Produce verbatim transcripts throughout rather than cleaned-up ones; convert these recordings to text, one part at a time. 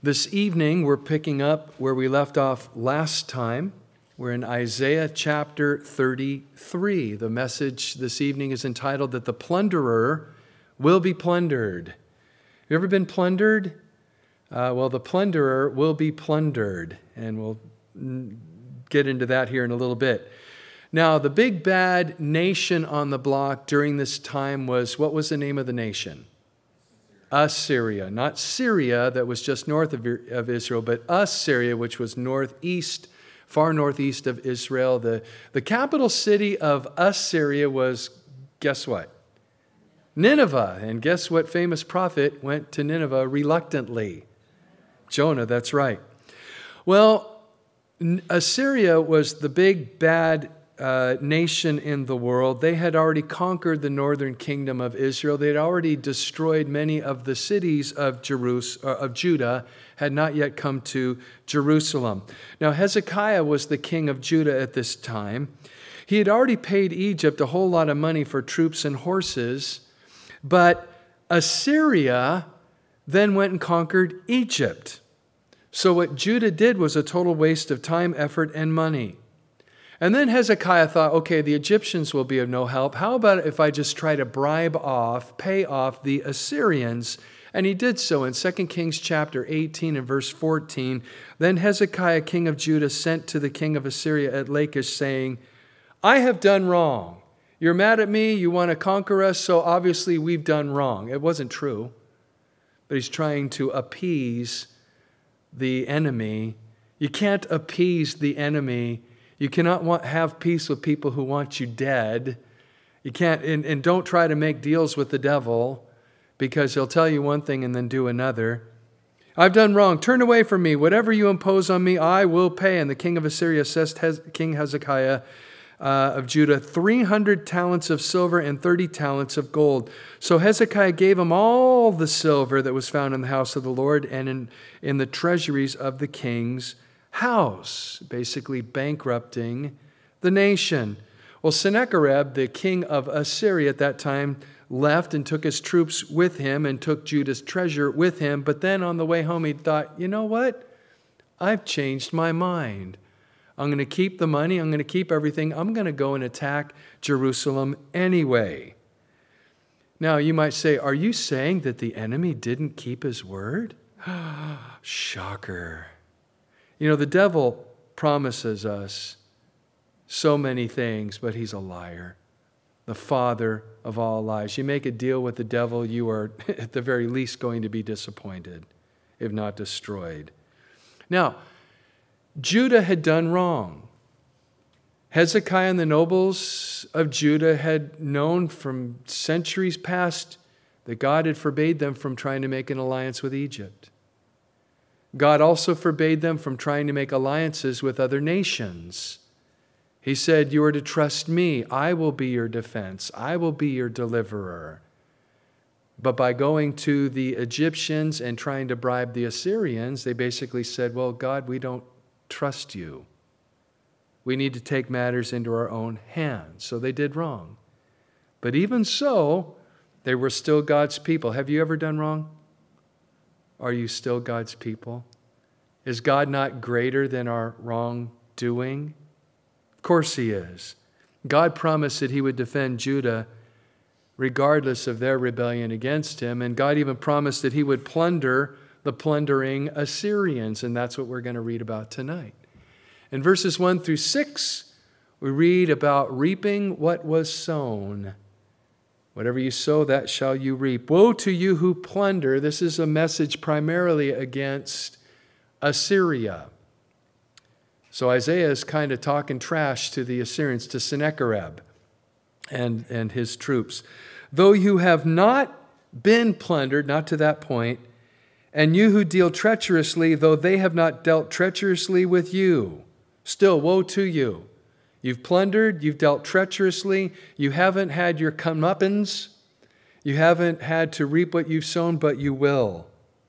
This evening, we're picking up where we left off last time. We're in Isaiah chapter thirty-three. The message this evening is entitled that the plunderer will be plundered. Have you ever been plundered? Uh, well, the plunderer will be plundered, and we'll get into that here in a little bit. Now, the big bad nation on the block during this time was, what was the name of the nation? Assyria. Not Syria, that was just north of, of Israel, but Assyria, which was northeast, far northeast of Israel. The, the capital city of Assyria was, guess what? Nineveh. And guess what famous prophet went to Nineveh reluctantly? Jonah, that's right. Well, Assyria was the big bad Uh, nation in the world. They had already conquered the northern kingdom of Israel. They had already destroyed many of the cities of Jerus- uh, of Judah, had not yet come to Jerusalem. Now, Hezekiah was the king of Judah at this time. He had already paid Egypt a whole lot of money for troops and horses, but Assyria then went and conquered Egypt. So what Judah did was a total waste of time, effort, and money. And then Hezekiah thought, okay, the Egyptians will be of no help. How about if I just try to bribe off, pay off the Assyrians? And he did so in Second Kings chapter eighteen and verse fourteen. Then Hezekiah, king of Judah, sent to the king of Assyria at Lachish, saying, I have done wrong. You're mad at me, you want to conquer us, so obviously we've done wrong. It wasn't true. But he's trying to appease the enemy. You can't appease the enemy. You cannot want, have peace with people who want you dead. You can't, and, and don't try to make deals with the devil, because he'll tell you one thing and then do another. I've done wrong. Turn away from me. Whatever you impose on me, I will pay. And the king of Assyria assessed Hez- King Hezekiah uh, of Judah three hundred talents of silver and thirty talents of gold. So Hezekiah gave him all the silver that was found in the house of the Lord and in, in the treasuries of the king's house, basically bankrupting the nation. Well, Sennacherib, the king of Assyria at that time, left and took his troops with him and took Judah's treasure with him. But then on the way home, he thought, you know what? I've changed my mind. I'm going to keep the money. I'm going to keep everything. I'm going to go and attack Jerusalem anyway. Now, you might say, are you saying that the enemy didn't keep his word? Shocker. You know, the devil promises us so many things, but he's a liar, the father of all lies. You make a deal with the devil, you are at the very least going to be disappointed, if not destroyed. Now, Judah had done wrong. Hezekiah and the nobles of Judah had known from centuries past that God had forbade them from trying to make an alliance with Egypt. God also forbade them from trying to make alliances with other nations. He said, you are to trust me. I will be your defense. I will be your deliverer. But by going to the Egyptians and trying to bribe the Assyrians, they basically said, well, God, we don't trust you. We need to take matters into our own hands. So they did wrong. But even so, they were still God's people. Have you ever done wrong? Are you still God's people? Is God not greater than our wrongdoing? Of course he is. God promised that he would defend Judah regardless of their rebellion against him. And God even promised that he would plunder the plundering Assyrians. And that's what we're going to read about tonight. In verses one through six, we read about reaping what was sown. Whatever you sow, that shall you reap. Woe to you who plunder. This is a message primarily against Assyria. So Isaiah is kind of talking trash to the Assyrians, to Sennacherib and, and his troops. Though you have not been plundered, not to that point, and you who deal treacherously, though they have not dealt treacherously with you, still woe to you. You've plundered, you've dealt treacherously, you haven't had your comeuppance, you haven't had to reap what you've sown, but you will.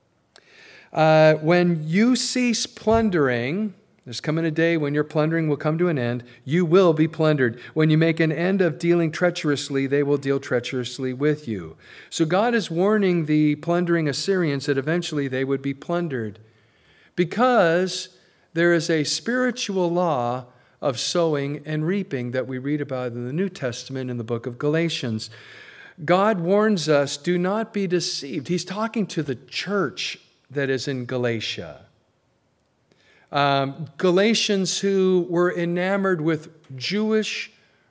Uh, when you cease plundering, there's coming a day when your plundering will come to an end, you will be plundered. When you make an end of dealing treacherously, they will deal treacherously with you. So God is warning the plundering Assyrians that eventually they would be plundered. because there is a spiritual law of sowing and reaping that we read about in the New Testament in the book of Galatians. God warns us, do not be deceived. He's talking to the church that is in Galatia. Um, Galatians who were enamored with Jewish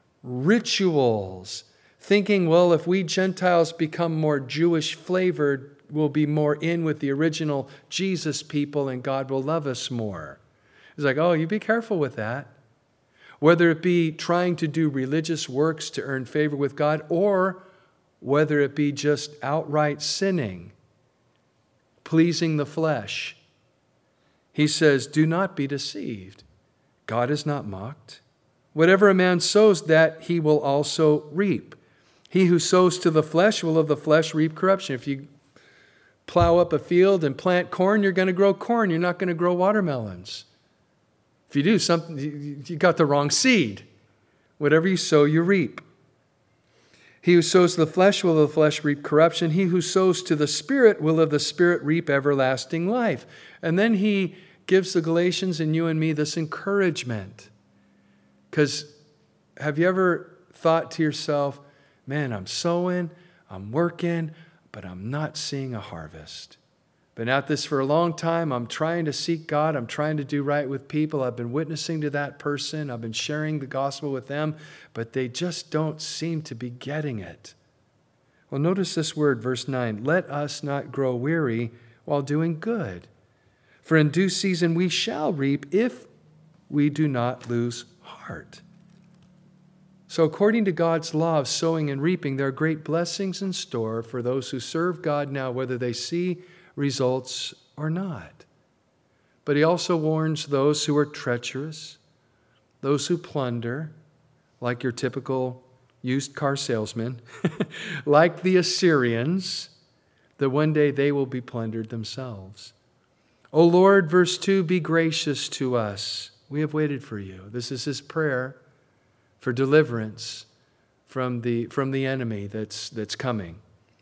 rituals, thinking, well, if we Gentiles become more Jewish flavored, we'll be more in with the original Jesus people and God will love us more. It's like, oh, you be careful with that. Whether it be trying to do religious works to earn favor with God, or whether it be just outright sinning, pleasing the flesh. He says, do not be deceived. God is not mocked. Whatever a man sows, that he will also reap. He who sows to the flesh will of the flesh reap corruption. If you plow up a field and plant corn, you're going to grow corn. You're not going to grow watermelons. If you do something, you got the wrong seed. Whatever you sow, you reap. He who sows to the flesh will of the flesh reap corruption. He who sows to the Spirit will of the Spirit reap everlasting life. And then he gives the Galatians and you and me this encouragement. Because have you ever thought to yourself, man, I'm sowing, I'm working, but I'm not seeing a harvest. Been at this for a long time. I'm trying to seek God. I'm trying to do right with people. I've been witnessing to that person. I've been sharing the gospel with them, but they just don't seem to be getting it. Well, notice this word, verse nine. Let us not grow weary while doing good, for in due season we shall reap if we do not lose heart. So according to God's law of sowing and reaping, there are great blessings in store for those who serve God now, whether they see results or not. But he also warns those who are treacherous, those who plunder, like your typical used car salesman, like the Assyrians, that one day they will be plundered themselves. O Lord, verse two, be gracious to us. We have waited for you. This is his prayer for deliverance from the, from the enemy that's, that's coming.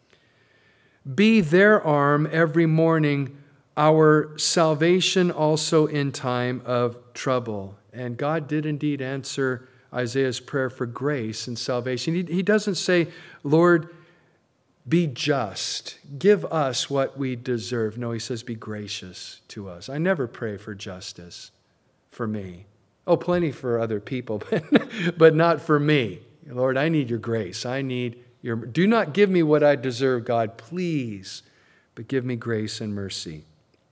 Be their arm every morning, our salvation also in time of trouble. And God did indeed answer Isaiah's prayer for grace and salvation. He, he doesn't say, Lord, be just. Give us what we deserve. No, he says, be gracious to us. I never pray for justice for me. Oh, plenty for other people, but, but not for me. Lord, I need your grace. I need Your, do not give me what I deserve, God, please, but give me grace and mercy.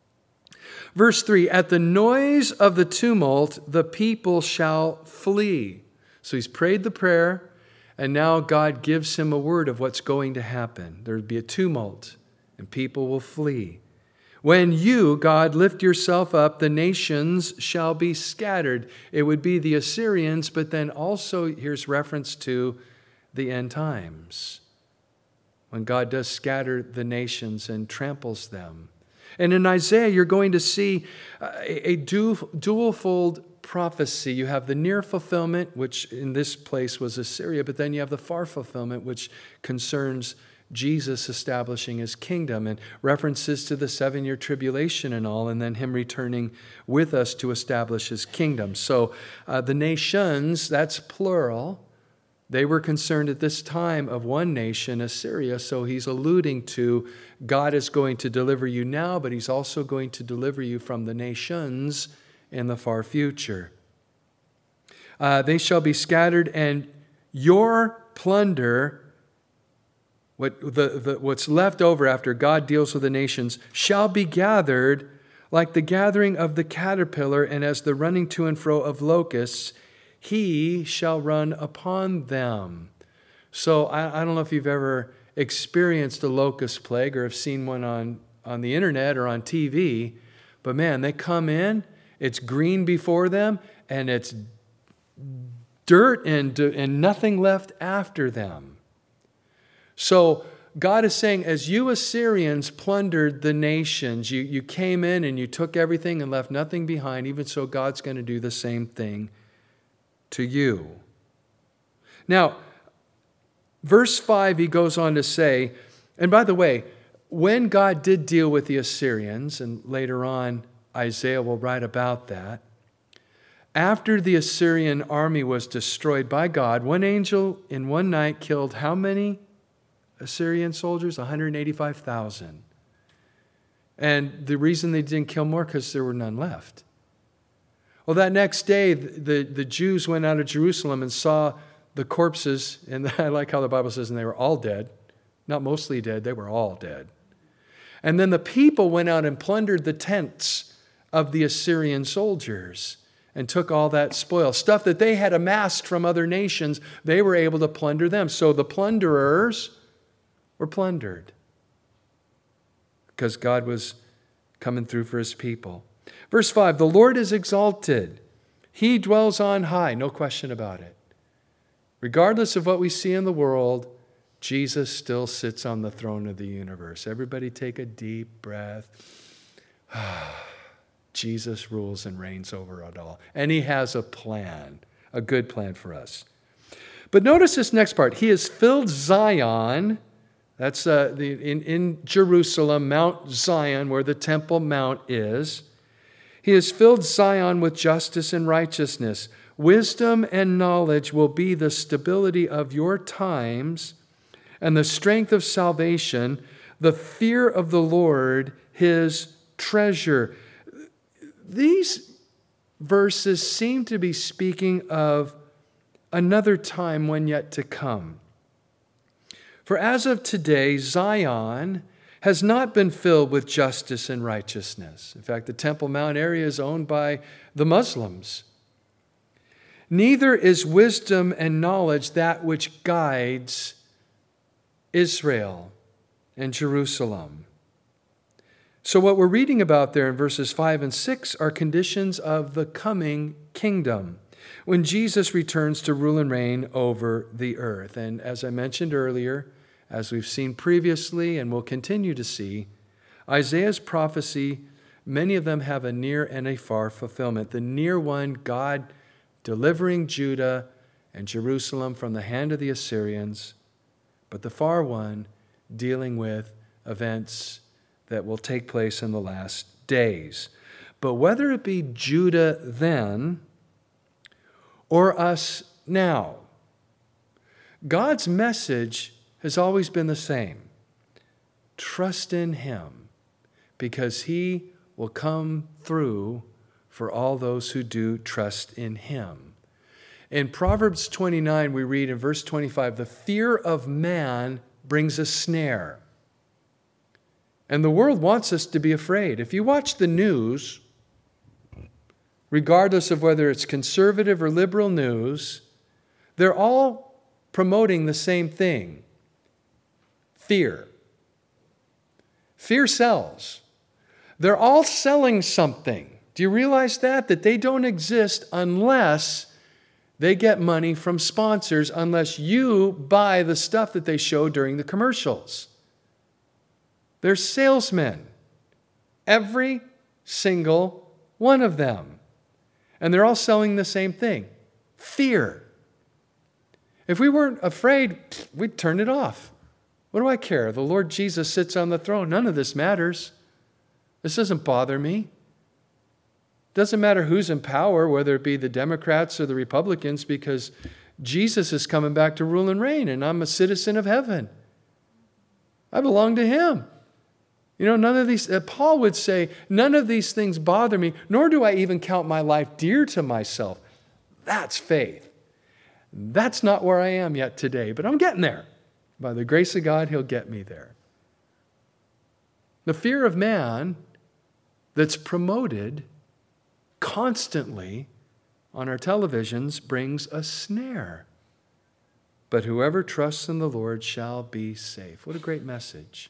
Verse three, at the noise of the tumult, the people shall flee. So he's prayed the prayer, and now God gives him a word of what's going to happen. There will be a tumult, and people will flee. When you, God, lift yourself up, the nations shall be scattered. It would be the Assyrians, but then also here's reference to the end times, when God does scatter the nations and tramples them. And in Isaiah, you're going to see a, a dual, dual-fold prophecy. You have the near fulfillment, which in this place was Assyria, but then you have the far fulfillment, which concerns Jesus establishing his kingdom and references to the seven-year tribulation and all, and then him returning with us to establish his kingdom. So uh, the nations, that's plural. They were concerned at this time of one nation, Assyria, so he's alluding to God is going to deliver you now, but he's also going to deliver you from the nations in the far future. Uh, they shall be scattered, and your plunder, what the, the, what's left over after God deals with the nations, shall be gathered like the gathering of the caterpillar, and as the running to and fro of locusts, he shall run upon them. So I, I don't know if you've ever experienced a locust plague or have seen one on, on the internet or on T V, but man, they come in, it's green before them, and it's dirt and, and nothing left after them. So God is saying, as you Assyrians plundered the nations, you, you came in and you took everything and left nothing behind, even so God's going to do the same thing to you. Now, verse five, he goes on to say, and by the way, when God did deal with the Assyrians, and later on Isaiah will write about that. After the Assyrian army was destroyed by God, one angel in one night killed how many Assyrian soldiers? one hundred eighty-five thousand. And the reason they didn't kill more, because there were none left. Well, that next day, the, the Jews went out of Jerusalem and saw the corpses, and I like how the Bible says, and they were all dead. Not mostly dead, they were all dead. And then the people went out and plundered the tents of the Assyrian soldiers and took all that spoil. Stuff that they had amassed from other nations, they were able to plunder them. So the plunderers were plundered because God was coming through for his people. Verse five, the Lord is exalted. He dwells on high, no question about it. Regardless of what we see in the world, Jesus still sits on the throne of the universe. Everybody take a deep breath. Jesus rules and reigns over it all. And he has a plan, a good plan for us. But notice this next part. He has filled Zion, that's uh, the, in, in Jerusalem, Mount Zion, where the Temple Mount is. He has filled Zion with justice and righteousness. Wisdom and knowledge will be the stability of your times and the strength of salvation, the fear of the Lord, his treasure. These verses seem to be speaking of another time when yet to come. For as of today, Zion has not been filled with justice and righteousness. In fact, the Temple Mount area is owned by the Muslims. Neither is wisdom and knowledge that which guides Israel and Jerusalem. So what we're reading about there in verses five and six are conditions of the coming kingdom, when Jesus returns to rule and reign over the earth. And as I mentioned earlier, as we've seen previously and will continue to see, Isaiah's prophecy, many of them have a near and a far fulfillment. The near one, God delivering Judah and Jerusalem from the hand of the Assyrians, but the far one dealing with events that will take place in the last days. But whether it be Judah then or us now, God's message has always been the same. Trust in him, because he will come through for all those who do trust in him. In Proverbs twenty-nine, we read in verse twenty-five, the fear of man brings a snare. And the world wants us to be afraid. If you watch the news, regardless of whether it's conservative or liberal news, they're all promoting the same thing. Fear. Fear sells. They're all selling something. Do you realize that? That they don't exist unless they get money from sponsors, unless you buy the stuff that they show during the commercials. They're salesmen. Every single one of them. And they're all selling the same thing. Fear. If we weren't afraid, we'd turn it off. What do I care? The Lord Jesus sits on the throne. None of this matters. This doesn't bother me. Doesn't matter who's in power, whether it be the Democrats or the Republicans, because Jesus is coming back to rule and reign, and I'm a citizen of heaven. I belong to him. You know, none of these, uh, Paul would say, none of these things bother me, nor do I even count my life dear to myself. That's faith. That's not where I am yet today, but I'm getting there. By the grace of God, he'll get me there. The fear of man that's promoted constantly on our televisions brings a snare. But whoever trusts in the Lord shall be safe. What a great message.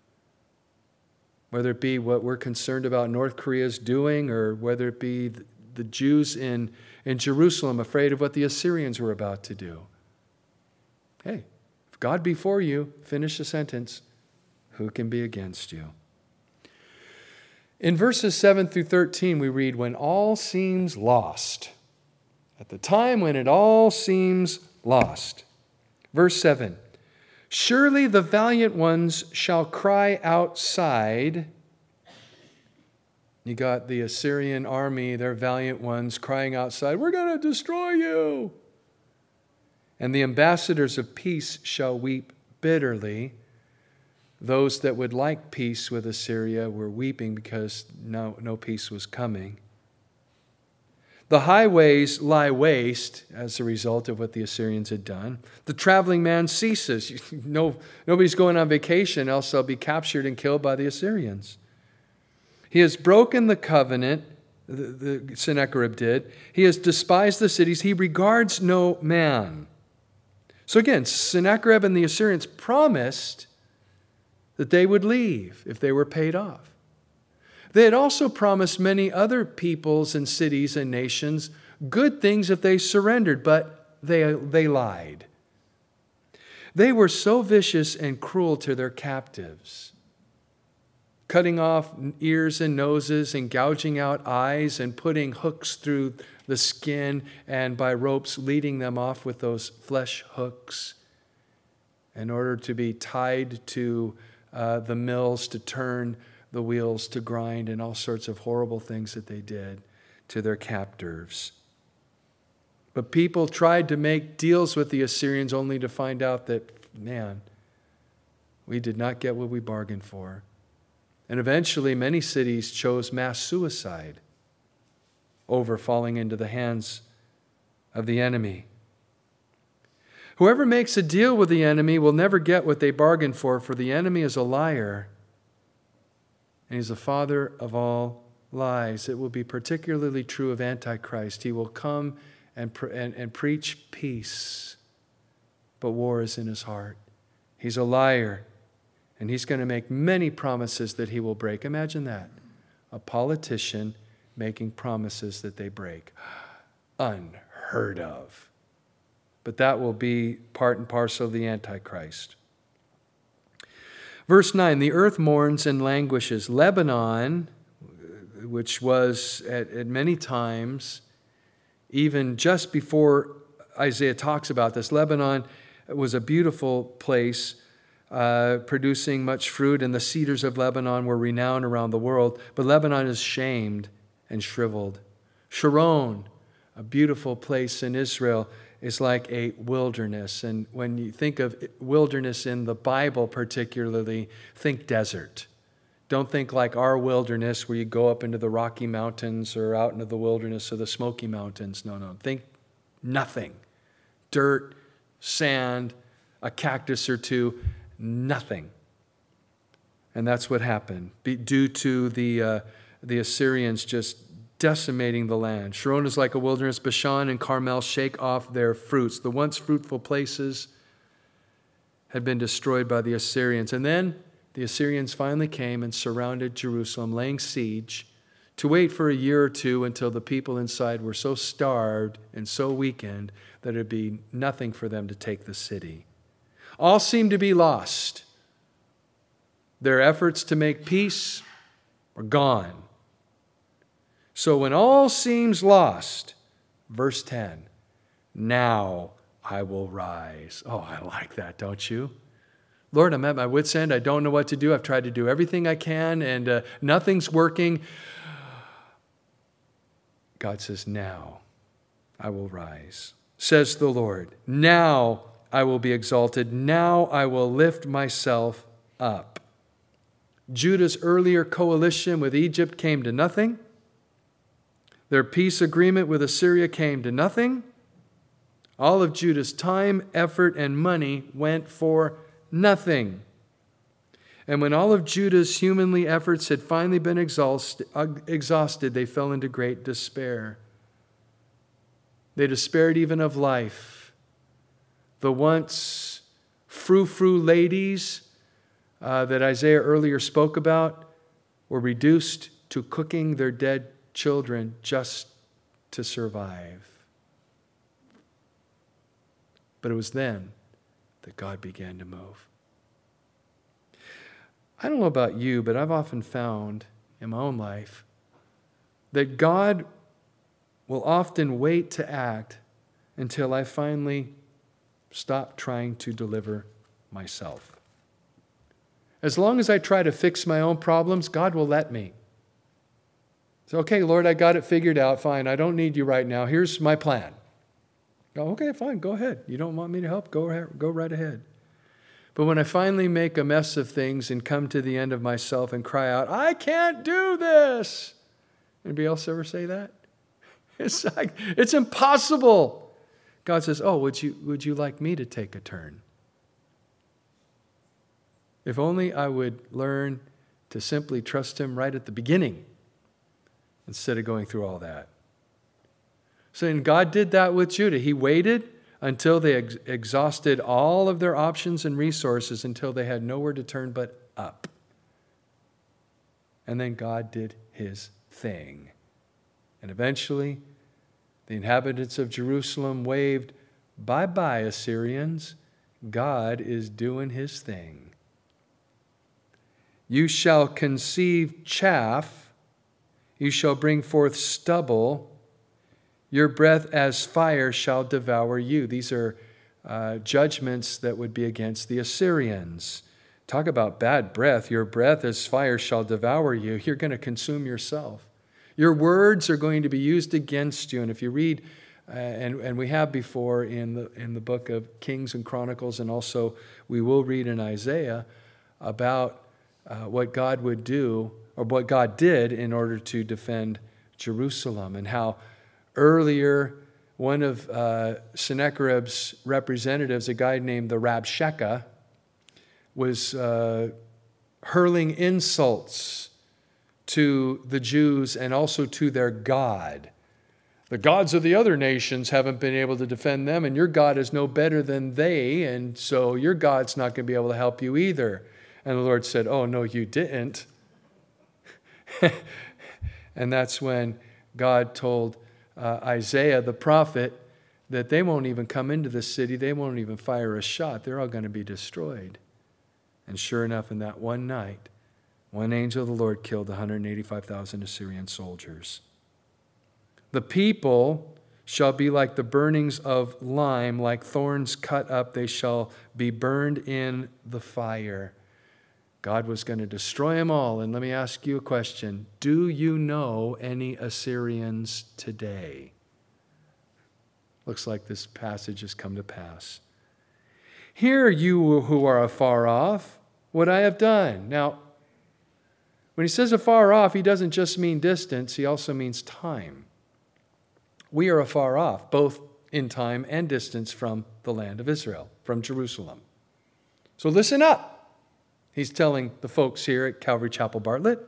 Whether it be what we're concerned about North Korea's doing, or whether it be the Jews in, in Jerusalem afraid of what the Assyrians were about to do. Hey, if God be for you, finish the sentence, who can be against you? In verses seven through thirteen, we read, when all seems lost. At the time when it all seems lost. Verse seven, surely the valiant ones shall cry outside. You got the Assyrian army, their valiant ones, crying outside, "We're going to destroy you." And the ambassadors of peace shall weep bitterly. Those that would like peace with Assyria were weeping because no, no peace was coming. The highways lie waste as a result of what the Assyrians had done. The traveling man ceases. No, nobody's going on vacation, else they'll be captured and killed by the Assyrians. He has broken the covenant, the, the Sennacherib did. He has despised the cities. He regards no man. So again, Sennacherib and the Assyrians promised that they would leave if they were paid off. They had also promised many other peoples and cities and nations good things if they surrendered, but they, they lied. They were so vicious and cruel to their captives, cutting off ears and noses and gouging out eyes and putting hooks through the skin and by ropes leading them off with those flesh hooks in order to be tied to uh, the mills to turn the wheels to grind, and all sorts of horrible things that they did to their captives. But people tried to make deals with the Assyrians only to find out that, man, we did not get what we bargained for. And eventually many cities chose mass suicide over falling into the hands of the enemy. Whoever makes a deal with the enemy will never get what they bargained for, for the enemy is a liar, and he's the father of all lies. It will be particularly true of Antichrist. He will come and, pre- and, and preach peace, but war is in his heart. He's a liar, and he's going to make many promises that he will break. Imagine that. A politician making promises that they break. Unheard of. But that will be part and parcel of the Antichrist. Verse nine, the earth mourns and languishes. Lebanon, which was at, at many times, even just before Isaiah talks about this, Lebanon was a beautiful place, uh, producing much fruit, and the cedars of Lebanon were renowned around the world. But Lebanon is shamed and shriveled. Sharon, a beautiful place in Israel, is like a wilderness. And when you think of wilderness in the Bible particularly, think desert. Don't think like our wilderness where you go up into the Rocky Mountains or out into the wilderness or the Smoky Mountains. No, no. Think nothing. Dirt, sand, a cactus or two, nothing. And that's what happened Be, due to the, uh, the Assyrians just decimating the land. Sharon is like a wilderness. Bashan and Carmel shake off their fruits. The once fruitful places had been destroyed by the Assyrians. And then the Assyrians finally came and surrounded Jerusalem, laying siege, to wait for a year or two until the people inside were so starved and so weakened that it would be nothing for them to take the city. All seemed to be lost. Their efforts to make peace were gone. So when all seems lost, verse ten, now I will rise. Oh, I like that, don't you? Lord, I'm at my wit's end. I don't know what to do. I've tried to do everything I can, and uh, nothing's working. God says, now I will rise, says the Lord. Now I will be exalted. Now I will lift myself up. Judah's earlier coalition with Egypt came to nothing. Their peace agreement with Assyria came to nothing. All of Judah's time, effort, and money went for nothing. And when all of Judah's humanly efforts had finally been exhausted, exhausted, they fell into great despair. They despaired even of life. The once frou-frou ladies uh, that Isaiah earlier spoke about were reduced to cooking their dead children just to survive. But it was then that God began to move. I don't know about you, but I've often found in my own life that God will often wait to act until I finally stop trying to deliver myself. As long as I try to fix my own problems, God will let me. So, okay, Lord, I got it figured out. Fine, I don't need you right now. Here's my plan. Oh, okay, fine, go ahead. You don't want me to help? Go ahead, go right ahead. But when I finally make a mess of things and come to the end of myself and cry out, I can't do this. Anybody else ever say that? It's like, it's impossible. God says, oh, would you, would you like me to take a turn? If only I would learn to simply trust him right at the beginning instead of going through all that. So and God did that with Judah. He waited until they ex- exhausted all of their options and resources until they had nowhere to turn but up. And then God did his thing. And eventually, the inhabitants of Jerusalem waved, bye-bye, Assyrians. God is doing his thing. You shall conceive chaff. You shall bring forth stubble. Your breath as fire shall devour you. These are uh, judgments that would be against the Assyrians. Talk about bad breath. Your breath as fire shall devour you. You're going to consume yourself. Your words are going to be used against you. And if you read, uh, and, and we have before in the, in the book of Kings and Chronicles, and also we will read in Isaiah about uh, what God would do, or what God did in order to defend Jerusalem, and how earlier one of uh, Sennacherib's representatives, a guy named the Rabshakeh, was uh, hurling insults to the Jews and also to their God. The gods of the other nations haven't been able to defend them, and your God is no better than they, and so your God's not going to be able to help you either. And the Lord said, oh, no, you didn't. And that's when God told uh, Isaiah the prophet that they won't even come into the city. They won't even fire a shot. They're all going to be destroyed. And sure enough, in that one night, one angel of the Lord killed one hundred eighty-five thousand Assyrian soldiers. The people shall be like the burnings of lime, like thorns cut up. They shall be burned in the fire. God was going to destroy them all. And let me ask you a question. Do you know any Assyrians today? Looks like this passage has come to pass. Hear you who are afar off what I have done. Now, when he says afar off, he doesn't just mean distance, he also means time. We are afar off, both in time and distance from the land of Israel, from Jerusalem. So listen up. He's telling the folks here at Calvary Chapel Bartlett,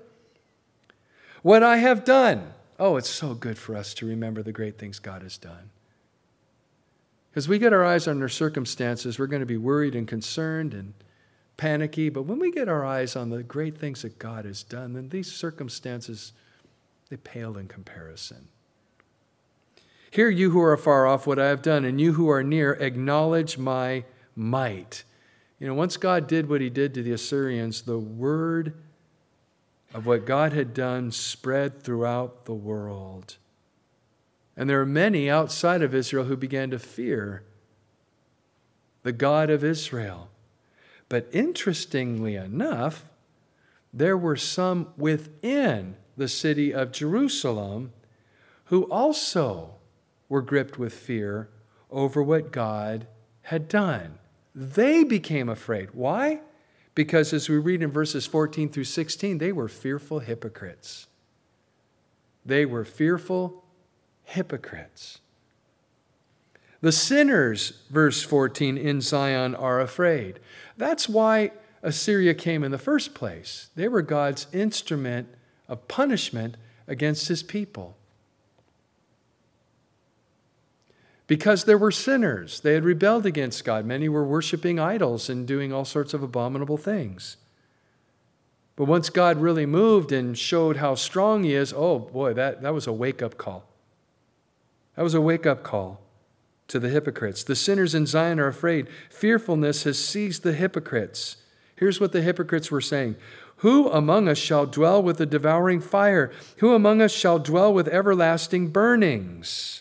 what I have done. Oh, it's so good for us to remember the great things God has done. Because we get our eyes on our circumstances, we're going to be worried and concerned and panicky. But when we get our eyes on the great things that God has done, then these circumstances, they pale in comparison. Hear you who are afar off what I have done, and you who are near, acknowledge my might. You know, once God did what he did to the Assyrians, the word of what God had done spread throughout the world. And there are many outside of Israel who began to fear the God of Israel. But interestingly enough, there were some within the city of Jerusalem who also were gripped with fear over what God had done. They became afraid. Why? Because as we read in verses fourteen through sixteen, they were fearful hypocrites. They were fearful hypocrites. The sinners, verse fourteen, in Zion are afraid. That's why Assyria came in the first place. They were God's instrument of punishment against his people. Because there were sinners. They had rebelled against God. Many were worshiping idols and doing all sorts of abominable things. But once God really moved and showed how strong he is, oh boy, that, that was a wake-up call. That was a wake-up call to the hypocrites. The sinners in Zion are afraid. Fearfulness has seized the hypocrites. Here's what the hypocrites were saying. Who among us shall dwell with the devouring fire? Who among us shall dwell with everlasting burnings?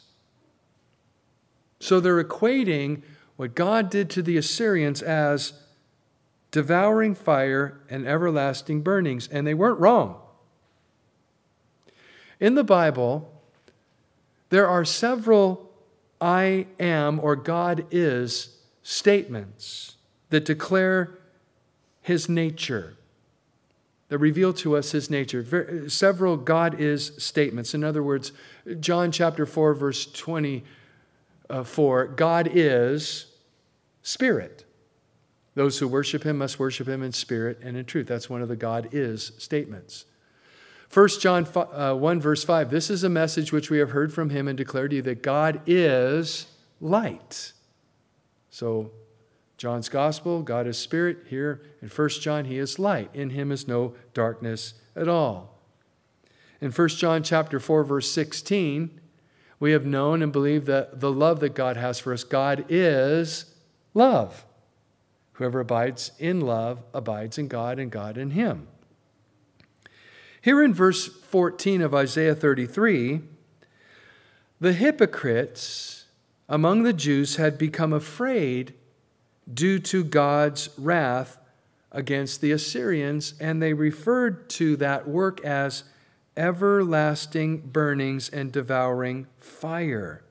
So they're equating what God did to the Assyrians as devouring fire and everlasting burnings. And they weren't wrong. In the Bible, there are several I am or God is statements that declare his nature, that reveal to us his nature. Ver- several God is statements. In other words, John chapter four, verse twenty-four, God is spirit. Those who worship him must worship him in spirit and in truth. That's one of the God is statements. First John one, verse five, this is a message which we have heard from him and declared to you, that God is light. So, John's gospel, God is spirit. Here in First John, he is light. In him is no darkness at all. In First John chapter four, verse sixteen, we have known and believed that the love that God has for us, God is love. Whoever abides in love abides in God, and God in him. Here in verse fourteen of Isaiah thirty-three, the hypocrites among the Jews had become afraid due to God's wrath against the Assyrians, and they referred to that work as everlasting burnings and devouring fire,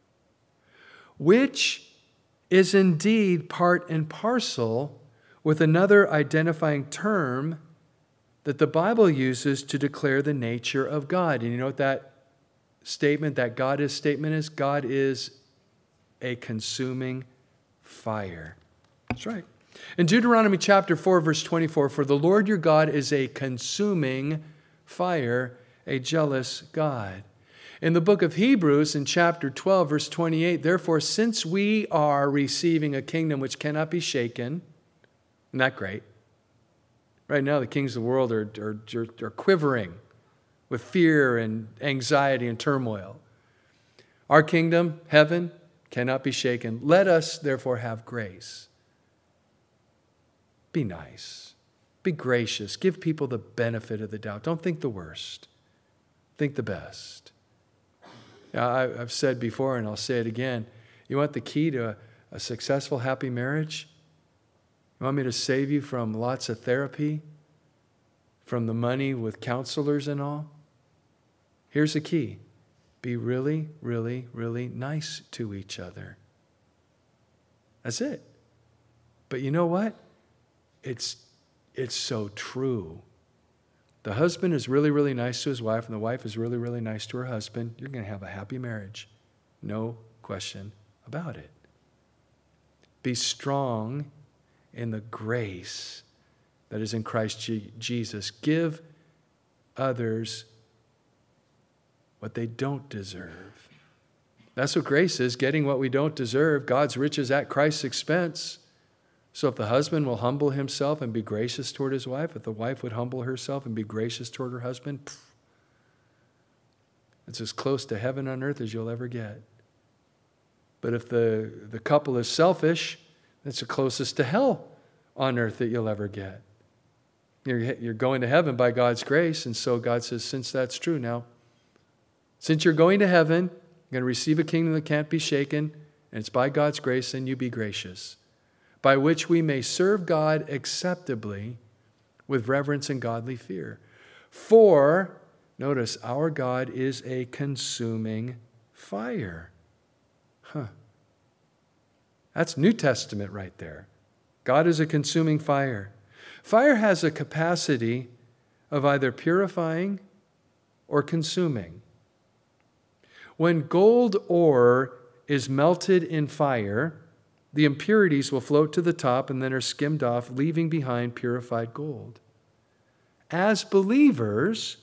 which is indeed part and parcel with another identifying term that the Bible uses to declare the nature of God. And you know what that statement, that God is statement is? God is a consuming fire. That's right. In Deuteronomy chapter four, verse twenty-four, for the Lord your God is a consuming fire, a jealous God. In the book of Hebrews, in chapter twelve, verse twenty-eight, therefore, since we are receiving a kingdom which cannot be shaken, isn't that great? Right now, the kings of the world are, are, are quivering with fear and anxiety and turmoil. Our kingdom, heaven, cannot be shaken. Let us, therefore, have grace. Be nice. Be gracious. Give people the benefit of the doubt. Don't think the worst. Think the best. Now, I, I've said before, and I'll say it again, you want the key to a, a successful, happy marriage? You want me to save you from lots of therapy? From the money with counselors and all? Here's the key. Be really, really, really nice to each other. That's it. But you know what? It's, it's so true. The husband is really, really nice to his wife, and the wife is really, really nice to her husband. You're going to have a happy marriage. No question about it. Be strong in the grace that is in Christ G- Jesus. Give others what they don't deserve. That's what grace is, getting what we don't deserve. God's riches at Christ's expense. So if the husband will humble himself and be gracious toward his wife, if the wife would humble herself and be gracious toward her husband, pff, it's as close to heaven on earth as you'll ever get. But if the, the couple is selfish, it's the closest to hell on earth that you'll ever get. You're, you're going to heaven by God's grace, and so God says, since that's true now, since you're going to heaven, you're going to receive a kingdom that can't be shaken, and it's by God's grace, then you be gracious, by which we may serve God acceptably with reverence and godly fear. For, notice, our God is a consuming fire. Huh. That's New Testament right there. God is a consuming fire. Fire has a capacity of either purifying or consuming. When gold ore is melted in fire, the impurities will float to the top and then are skimmed off, leaving behind purified gold. As believers,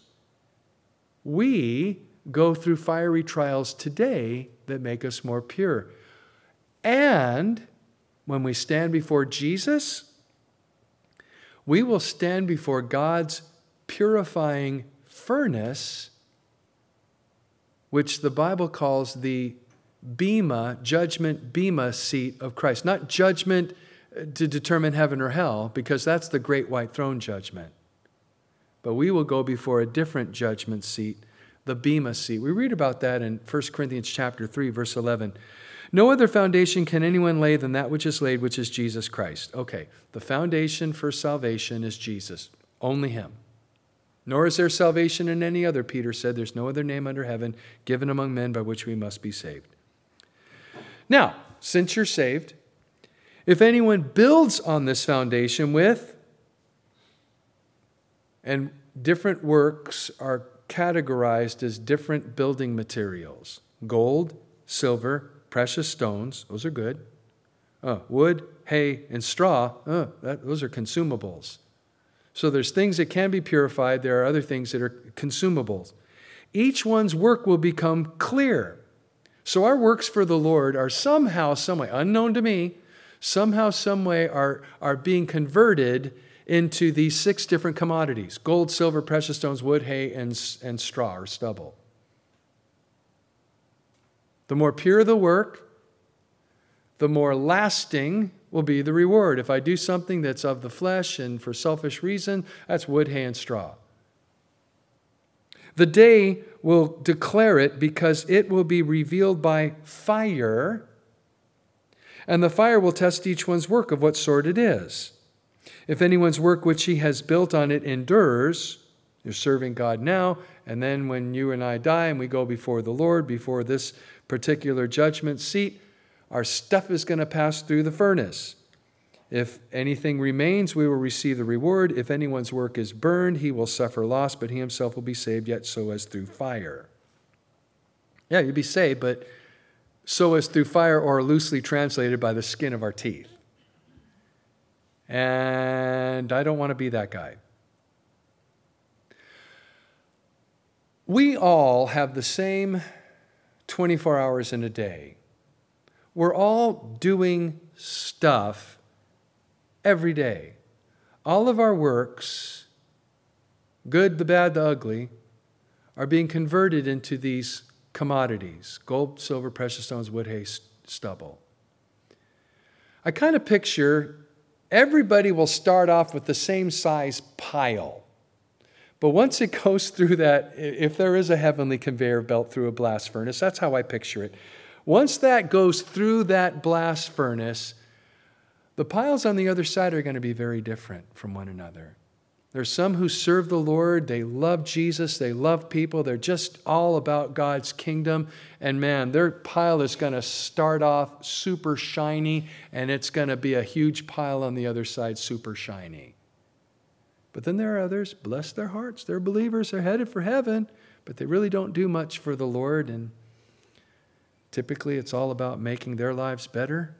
we go through fiery trials today that make us more pure. And when we stand before Jesus, we will stand before God's purifying furnace, which the Bible calls the bema, judgment bema seat of Christ. Not judgment to determine heaven or hell, because that's the great white throne judgment. But we will go before a different judgment seat, the bema seat. We read about that in First Corinthians chapter three, verse eleven. No other foundation can anyone lay than that which is laid, which is Jesus Christ. Okay, the foundation for salvation is Jesus. Only him. Nor is there salvation in any other, Peter said. There's no other name under heaven given among men by which we must be saved. Now, since you're saved, if anyone builds on this foundation with, and different works are categorized as different building materials. Gold, silver, precious stones, those are good. Uh, wood, hay, and straw, uh, that, those are consumables. So there's things that can be purified. There are other things that are consumables. Each one's work will become clear. So our works for the Lord are somehow, some way, unknown to me, somehow, some way are, are being converted into these six different commodities: gold, silver, precious stones, wood, hay, and, and straw or stubble. The more pure the work, the more lasting will be the reward. If I do something that's of the flesh and for selfish reason, that's wood, hay, and straw. The day will declare it because it will be revealed by fire, and the fire will test each one's work of what sort it is. If anyone's work which he has built on it endures, you're serving God now, and then when you and I die and we go before the Lord, before this particular judgment seat, our stuff is going to pass through the furnace. If anything remains, we will receive the reward. If anyone's work is burned, he will suffer loss, but he himself will be saved, yet so as through fire. Yeah, you'll be saved, but so as through fire, or loosely translated, by the skin of our teeth. And I don't want to be that guy. We all have the same twenty-four hours in a day. We're all doing stuff every day. All of our works, good, the bad, the ugly, are being converted into these commodities: gold, silver, precious stones, wood, hay, stubble. I kind of picture everybody will start off with the same size pile. But once it goes through that, if there is a heavenly conveyor belt through a blast furnace, that's how I picture it. Once that goes through that blast furnace, the piles on the other side are going to be very different from one another. There's some who serve the Lord, they love Jesus, they love people, they're just all about God's kingdom. And man, their pile is going to start off super shiny, and it's going to be a huge pile on the other side, super shiny. But then there are others, bless their hearts, they're believers, they're headed for heaven, but they really don't do much for the Lord, and typically it's all about making their lives better.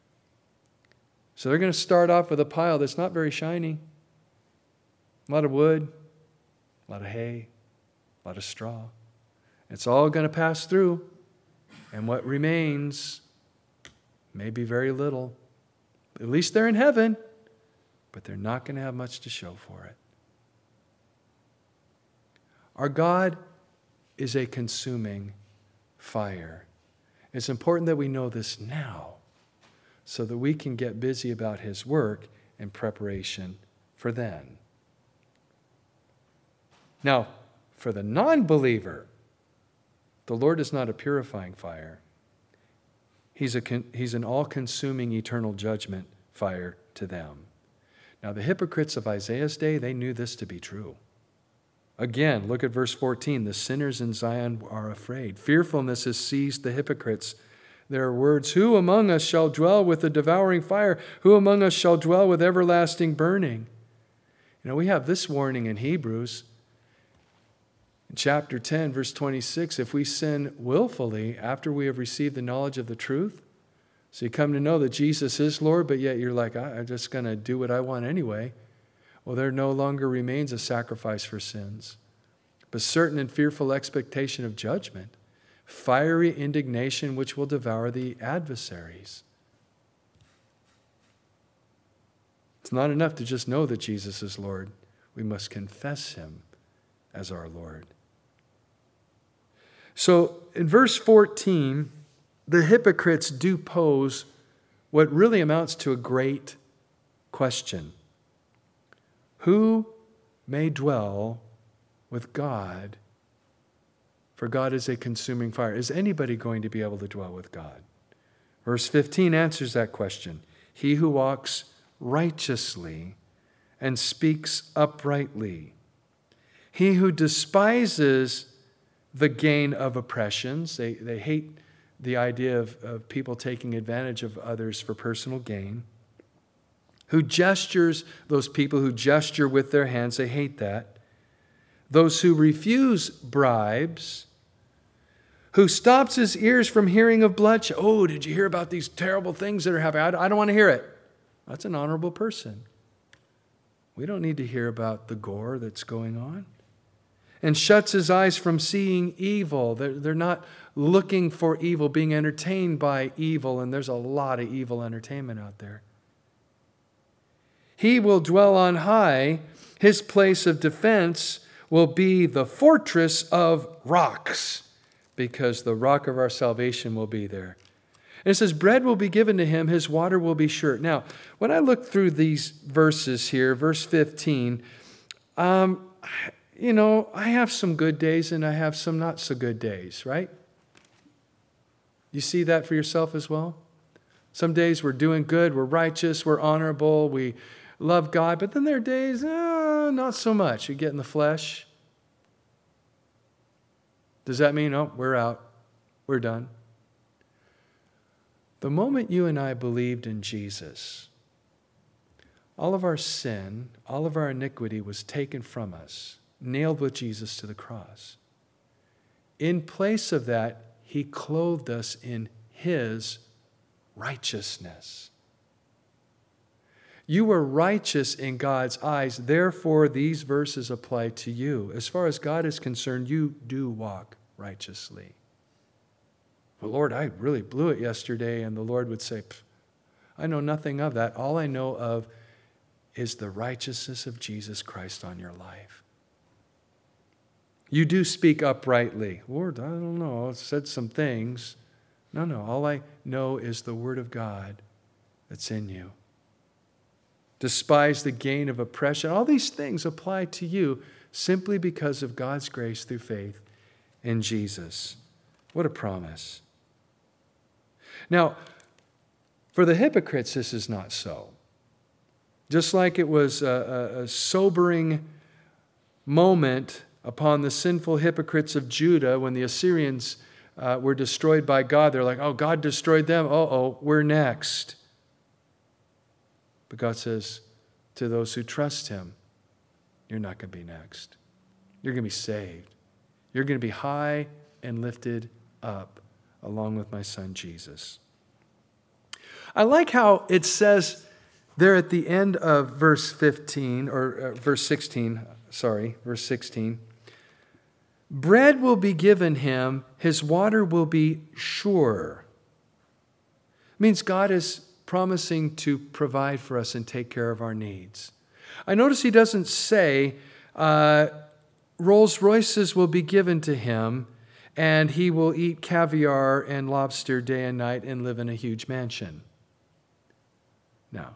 So they're going to start off with a pile that's not very shiny. A lot of wood, a lot of hay, a lot of straw. It's all going to pass through, and what remains may be very little. At least they're in heaven, but they're not going to have much to show for it. Our God is a consuming fire. It's important that we know this now so that we can get busy about His work in preparation for then. Now, for the non-believer, the Lord is not a purifying fire. He's, a, he's an all-consuming eternal judgment fire to them. Now, the hypocrites of Isaiah's day, they knew this to be true. Again, look at verse fourteen. The sinners in Zion are afraid. Fearfulness has seized the hypocrites. Their words, who among us shall dwell with the devouring fire? Who among us shall dwell with everlasting burning? You know, we have this warning in Hebrews. In chapter ten, verse twenty-six, if we sin willfully after we have received the knowledge of the truth, so you come to know that Jesus is Lord, but yet you're like, I'm just going to do what I want anyway. Well, there no longer remains a sacrifice for sins, but certain and fearful expectation of judgment, fiery indignation which will devour the adversaries. It's not enough to just know that Jesus is Lord. We must confess Him as our Lord. So in verse fourteen, the hypocrites do pose what really amounts to a great question. Who may dwell with God? For God is a consuming fire. Is anybody going to be able to dwell with God? Verse fifteen answers that question. He who walks righteously and speaks uprightly. He who despises the gain of oppressions, they, they hate the idea of, of people taking advantage of others for personal gain, who gestures, those people who gesture with their hands, they hate that. Those who refuse bribes, who stops his ears from hearing of bloodshed. Oh, did you hear about these terrible things that are happening? I don't want to hear it. That's an honorable person. We don't need to hear about the gore that's going on. And shuts his eyes from seeing evil. They're, they're not looking for evil, being entertained by evil, and there's a lot of evil entertainment out there. He will dwell on high. His place of defense will be the fortress of rocks, because the rock of our salvation will be there. And it says, bread will be given to him, his water will be sure. Now, when I look through these verses here, verse fifteen, um, you know, I have some good days and I have some not so good days, right? You see that for yourself as well? Some days we're doing good, we're righteous, we're honorable, we love God, but then there are days, uh, not so much. You get in the flesh. Does that mean, oh, we're out, we're done? The moment you and I believed in Jesus, all of our sin, all of our iniquity was taken from us, nailed with Jesus to the cross. In place of that, he clothed us in his righteousness. You were righteous in God's eyes, therefore these verses apply to you. As far as God is concerned, you do walk righteously. Well, Lord, I really blew it yesterday, and the Lord would say, I know nothing of that. All I know of is the righteousness of Jesus Christ on your life. You do speak uprightly. Lord, I don't know, I said some things. No, no, all I know is the Word of God that's in you. Despise the gain of oppression. All these things apply to you simply because of God's grace through faith in Jesus. What a promise. Now, for the hypocrites, this is not so. Just like it was a, a, a sobering moment upon the sinful hypocrites of Judah when the Assyrians uh, were destroyed by God, they're like, oh, God destroyed them. Uh-oh, we're next. But God says to those who trust him, you're not going to be next. You're going to be saved. You're going to be high and lifted up along with my son Jesus. I like how it says there at the end of verse fifteen, or uh, verse sixteen, sorry, verse sixteen, bread will be given him, his water will be sure. It means God is promising to provide for us and take care of our needs. I notice he doesn't say uh, Rolls Royces will be given to him and he will eat caviar and lobster day and night and live in a huge mansion. No.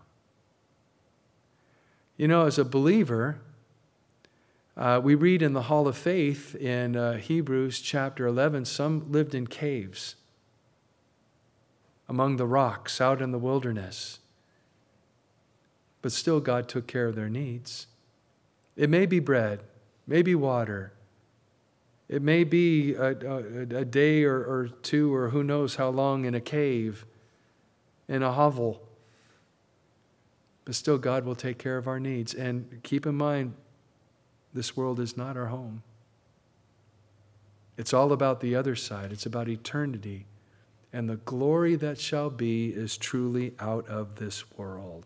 You know, as a believer, uh, we read in the Hall of Faith in uh, Hebrews chapter eleven, some lived in caves among the rocks out in the wilderness. But still God took care of their needs. It may be bread, may be water. It may be a, a, a day or, or two or who knows how long in a cave, in a hovel. But still God will take care of our needs. And keep in mind, this world is not our home. It's all about the other side. It's about eternity. And the glory that shall be is truly out of this world.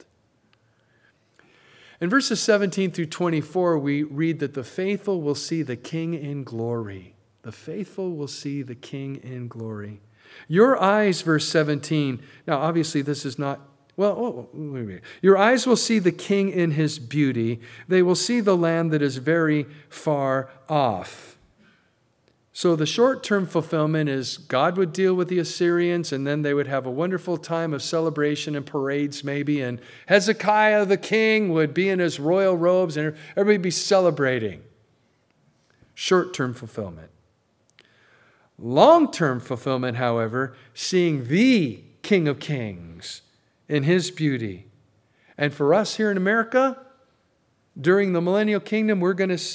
In verses seventeen through twenty-four, we read that the faithful will see the King in glory. The faithful will see the King in glory. Your eyes, verse seventeen. Now, obviously, this is not, well, oh, wait a minute. Your eyes will see the King in his beauty. They will see the land that is very far off. So the short-term fulfillment is God would deal with the Assyrians, and then they would have a wonderful time of celebration and parades maybe, and Hezekiah the king would be in his royal robes, and everybody would be celebrating. Short-term fulfillment. Long-term fulfillment, however, seeing the King of Kings in his beauty. And for us here in America, during the millennial kingdom, we're going to see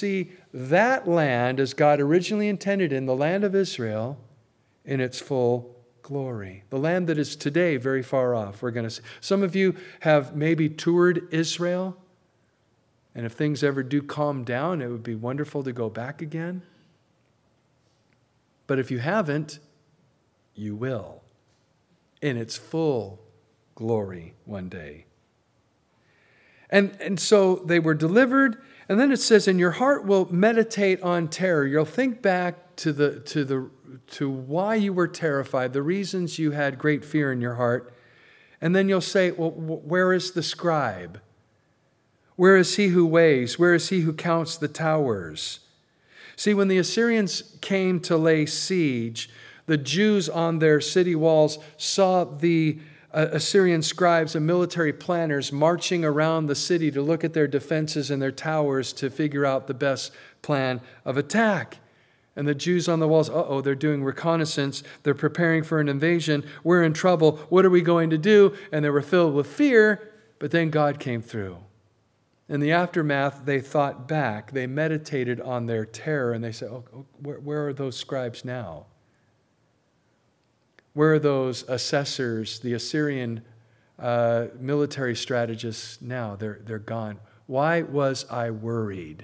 that land as God originally intended in the land of Israel in its full glory. The land that is today very far off. We're going to see. Some of you have maybe toured Israel, and if things ever do calm down, it would be wonderful to go back again. But if you haven't, you will in its full glory one day. And, and so they were delivered, and then it says, and your heart will meditate on terror. You'll think back to the to the to why you were terrified, the reasons you had great fear in your heart, and then you'll say, well, where is the scribe? Where is he who weighs? Where is he who counts the towers? See, when the Assyrians came to lay siege, the Jews on their city walls saw the uh, Assyrian scribes and military planners marching around the city to look at their defenses and their towers to figure out the best plan of attack. And the Jews on the walls, uh-oh, they're doing reconnaissance. They're preparing for an invasion. We're in trouble. What are we going to do? And they were filled with fear, but then God came through. In the aftermath, they thought back. They meditated on their terror, and they said, oh, oh, where, where are those scribes now? Where are those assessors, the Assyrian uh, military strategists now? They're, they're gone. Why was I worried?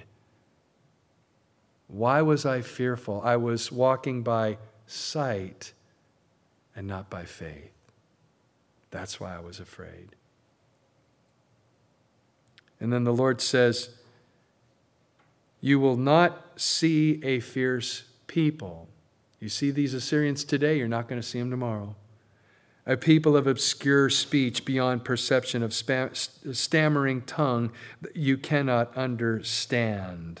Why was I fearful? I was walking by sight and not by faith. That's why I was afraid. And then the Lord says, you will not see a fierce people. You see these Assyrians today, you're not going to see them tomorrow. A people of obscure speech beyond perception, of spam, stammering tongue that you cannot understand.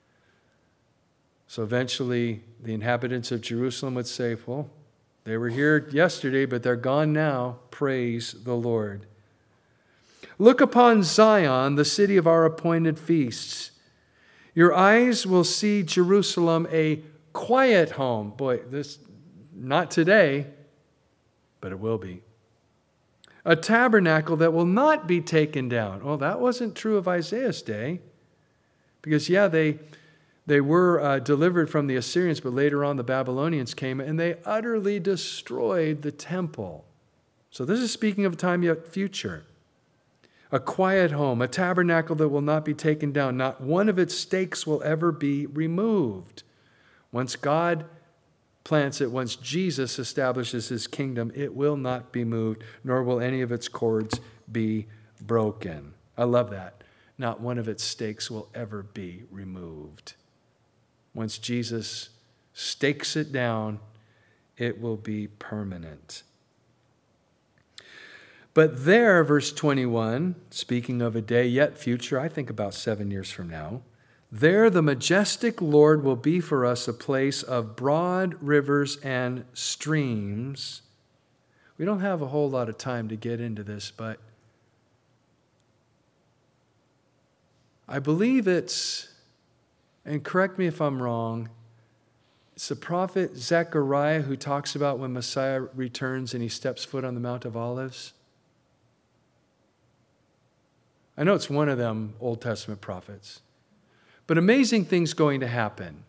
So eventually, the inhabitants of Jerusalem would say, well, they were here yesterday, but they're gone now. Praise the Lord. Look upon Zion, the city of our appointed feasts. Your eyes will see Jerusalem, a quiet home. Boy, this, not today, but it will be. A tabernacle that will not be taken down. Well, that wasn't true of Isaiah's day. Because, yeah, they... They were uh, delivered from the Assyrians, but later on the Babylonians came and they utterly destroyed the temple. So this is speaking of a time yet future. A quiet home, a tabernacle that will not be taken down. Not one of its stakes will ever be removed. Once God plants it, once Jesus establishes his kingdom, it will not be moved, nor will any of its cords be broken. I love that. Not one of its stakes will ever be removed. Once Jesus stakes it down, it will be permanent. But there, verse twenty-one, speaking of a day yet future, I think about seven years from now, there the majestic Lord will be for us a place of broad rivers and streams. We don't have a whole lot of time to get into this, but I believe it's, and correct me if I'm wrong, it's the prophet Zechariah who talks about when Messiah returns and he steps foot on the Mount of Olives. I know it's one of them Old Testament prophets. But amazing things going to happen.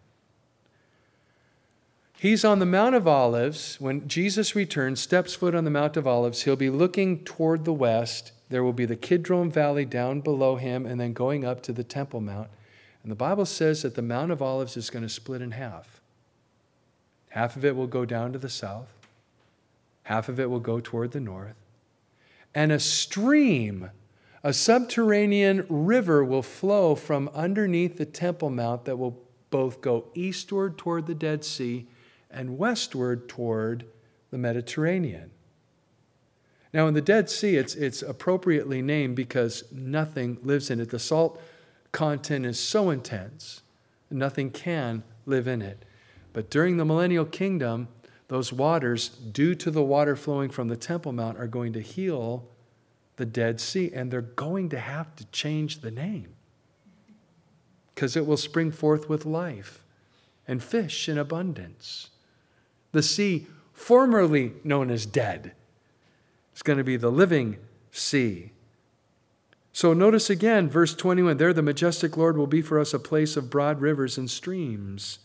He's on the Mount of Olives. When Jesus returns, steps foot on the Mount of Olives, he'll be looking toward the west. There will be the Kidron Valley down below him and then going up to the Temple Mount. And the Bible says that the Mount of Olives is going to split in half. Half of it will go down to the south. Half of it will go toward the north. And a stream, a subterranean river will flow from underneath the Temple Mount that will both go eastward toward the Dead Sea and westward toward the Mediterranean. Now in the Dead Sea, it's, it's appropriately named because nothing lives in it. The salt content is so intense, nothing can live in it. But during the millennial kingdom, those waters, due to the water flowing from the Temple Mount, are going to heal the Dead Sea, and they're going to have to change the name because it will spring forth with life and fish in abundance. The sea, formerly known as dead, is going to be the living sea. So notice again, verse twenty-one, there the majestic Lord will be for us a place of broad rivers and streams,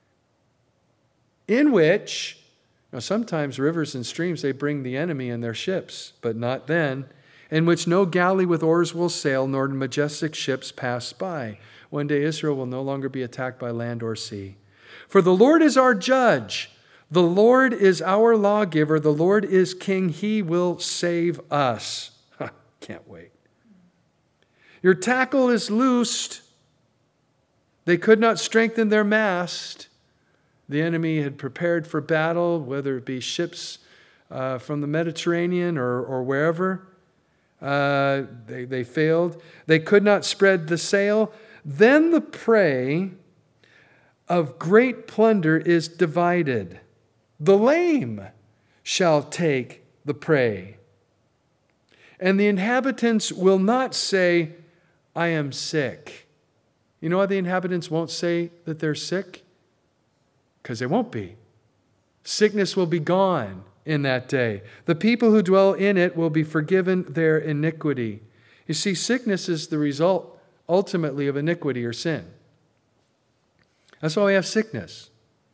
in which, now sometimes rivers and streams, they bring the enemy in their ships, but not then, in which no galley with oars will sail, nor majestic ships pass by. One day Israel will no longer be attacked by land or sea. For the Lord is our judge. The Lord is our lawgiver. The Lord is king. He will save us. Can't wait. Your tackle is loosed. They could not strengthen their mast. The enemy had prepared for battle, whether it be ships uh, from the Mediterranean or, or wherever. Uh, they, they failed. They could not spread the sail. Then the prey of great plunder is divided. The lame shall take the prey. And the inhabitants will not say, I am sick. You know why the inhabitants won't say that they're sick? Because they won't be. Sickness will be gone in that day. The people who dwell in it will be forgiven their iniquity. You see, sickness is the result ultimately of iniquity or sin. That's why we have sickness.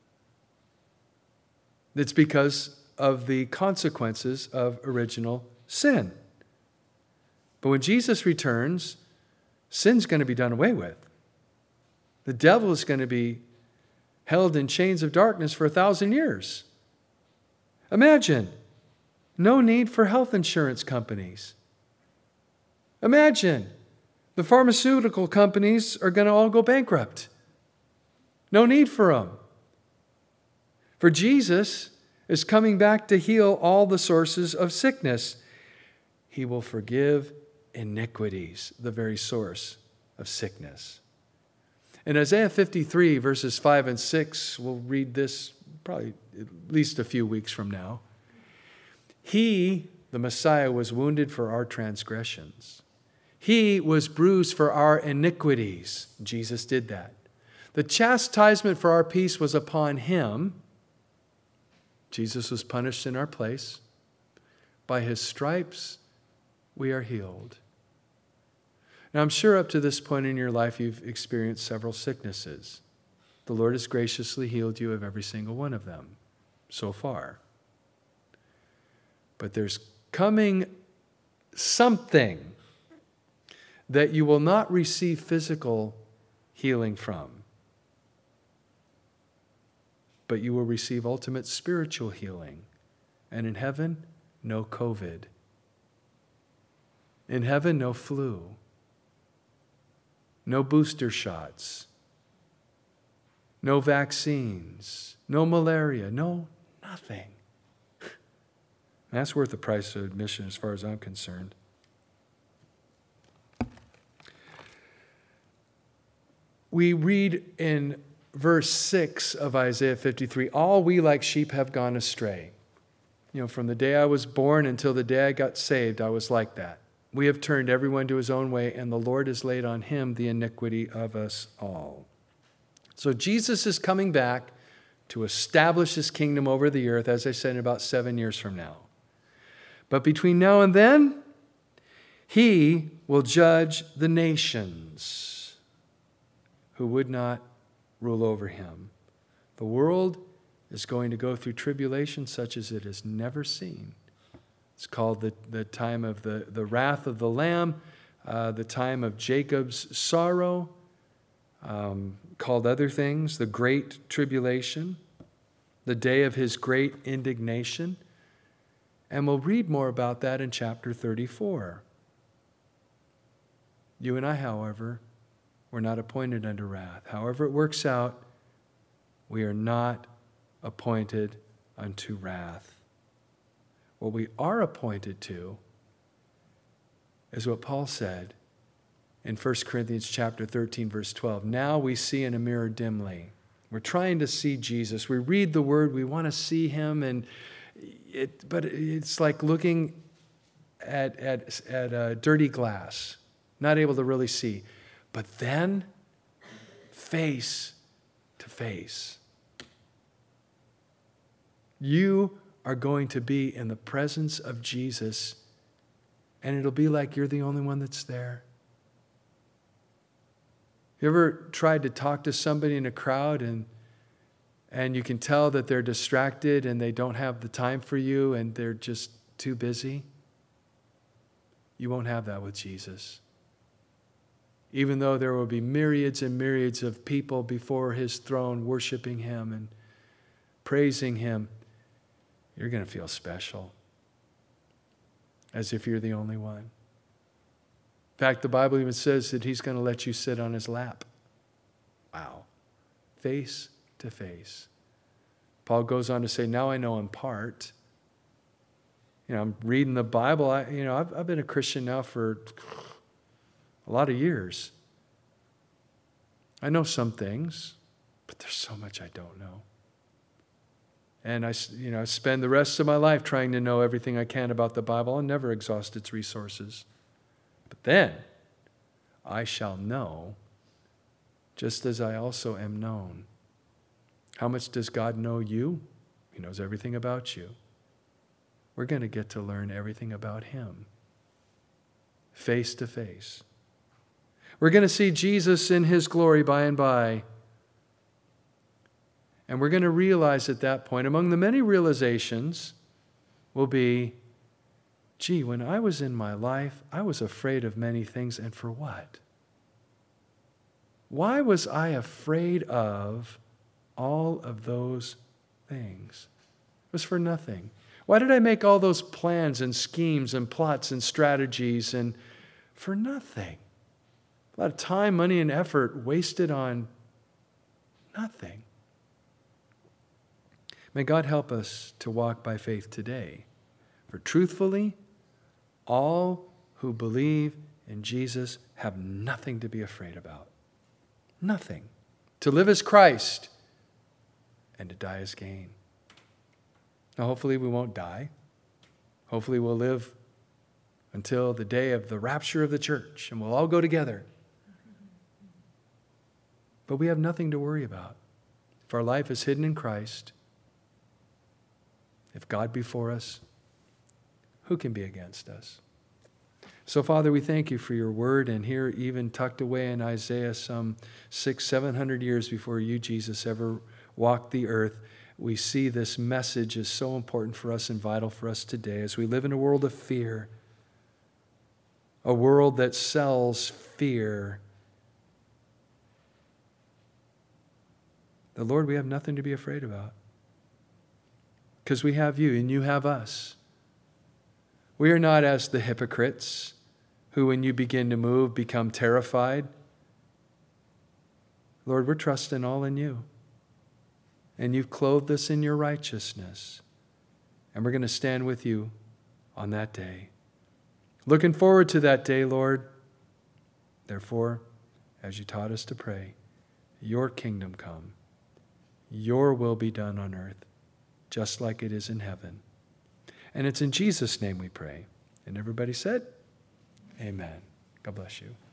It's because of the consequences of original sin. But when Jesus returns, sin's going to be done away with. The devil is going to be held in chains of darkness for a thousand years. Imagine, no need for health insurance companies. Imagine, the pharmaceutical companies are going to all go bankrupt. No need for them. For Jesus is coming back to heal all the sources of sickness. He will forgive iniquities, the very source of sickness. In Isaiah fifty-three, verses five and six, we'll read this probably at least a few weeks from now. He, the Messiah, was wounded for our transgressions. He was bruised for our iniquities. Jesus did that. The chastisement for our peace was upon him. Jesus was punished in our place. By his stripes, we are healed. Now, I'm sure up to this point in your life, you've experienced several sicknesses. The Lord has graciously healed you of every single one of them so far. But there's coming something that you will not receive physical healing from, but you will receive ultimate spiritual healing. And in heaven, no COVID. In heaven, no flu. No booster shots. No vaccines. No malaria. No nothing. That's worth the price of admission as far as I'm concerned. We read in verse six of Isaiah fifty-three, all we like sheep have gone astray. You know, from the day I was born until the day I got saved, I was like that. We have turned everyone to his own way, and the Lord has laid on him the iniquity of us all. So Jesus is coming back to establish his kingdom over the earth, as I said, in about seven years from now. But between now and then, he will judge the nations who would not rule over him. The world is going to go through tribulation such as it has never seen. It's called the, the time of the, the wrath of the Lamb, uh, the time of Jacob's sorrow, um, called other things, the great tribulation, the day of his great indignation. And we'll read more about that in chapter thirty-four. You and I, however, we're not appointed unto wrath. However it works out, we are not appointed unto wrath. What we are appointed to is what Paul said in First Corinthians chapter thirteen, verse twelve. Now we see in a mirror dimly. We're trying to see Jesus. We read the word, we want to see him, and it, but it's like looking at, at, at a dirty glass, not able to really see. But then, face to face, you are going to be in the presence of Jesus, and it'll be like you're the only one that's there. You ever tried to talk to somebody in a crowd and and you can tell that they're distracted and they don't have the time for you and they're just too busy? You won't have that with Jesus. Even though there will be myriads and myriads of people before his throne worshiping him and praising him, you're going to feel special, as if you're the only one. In fact, the Bible even says that he's going to let you sit on his lap. Wow. Face to face. Paul goes on to say, now I know in part. You know, I'm reading the Bible. I, you know, I've, I've been a Christian now for a lot of years. I know some things, but there's so much I don't know. And I, you know, I spend the rest of my life trying to know everything I can about the Bible and never exhaust its resources. But then I shall know, just as I also am known. How much does God know you? He knows everything about you. We're going to get to learn everything about him, face to face. We're going to see Jesus in his glory by and by. And we're going to realize at that point, among the many realizations will be, gee, when I was in my life, I was afraid of many things, and for what? Why was I afraid of all of those things? It was for nothing. Why did I make all those plans and schemes and plots and strategies and for nothing? A lot of time, money, and effort wasted on nothing. May God help us to walk by faith today. For truthfully, all who believe in Jesus have nothing to be afraid about. Nothing. To live as Christ and to die as gain. Now, hopefully we won't die. Hopefully we'll live until the day of the rapture of the church, and we'll all go together. But we have nothing to worry about. If our life is hidden in Christ, if God be for us, who can be against us? So, Father, we thank you for your word, and here, even tucked away in Isaiah, some six, seven hundred years before you, Jesus, ever walked the earth, we see this message is so important for us and vital for us today as we live in a world of fear, a world that sells fear. The Lord, we have nothing to be afraid about because we have you and you have us. We are not as the hypocrites who, when you begin to move, become terrified. Lord, we're trusting all in you. And you've clothed us in your righteousness. And we're going to stand with you on that day. Looking forward to that day, Lord. Therefore, as you taught us to pray, your kingdom come. Your will be done on earth, just like it is in heaven. And it's in Jesus' name we pray. And everybody said, amen. God bless you.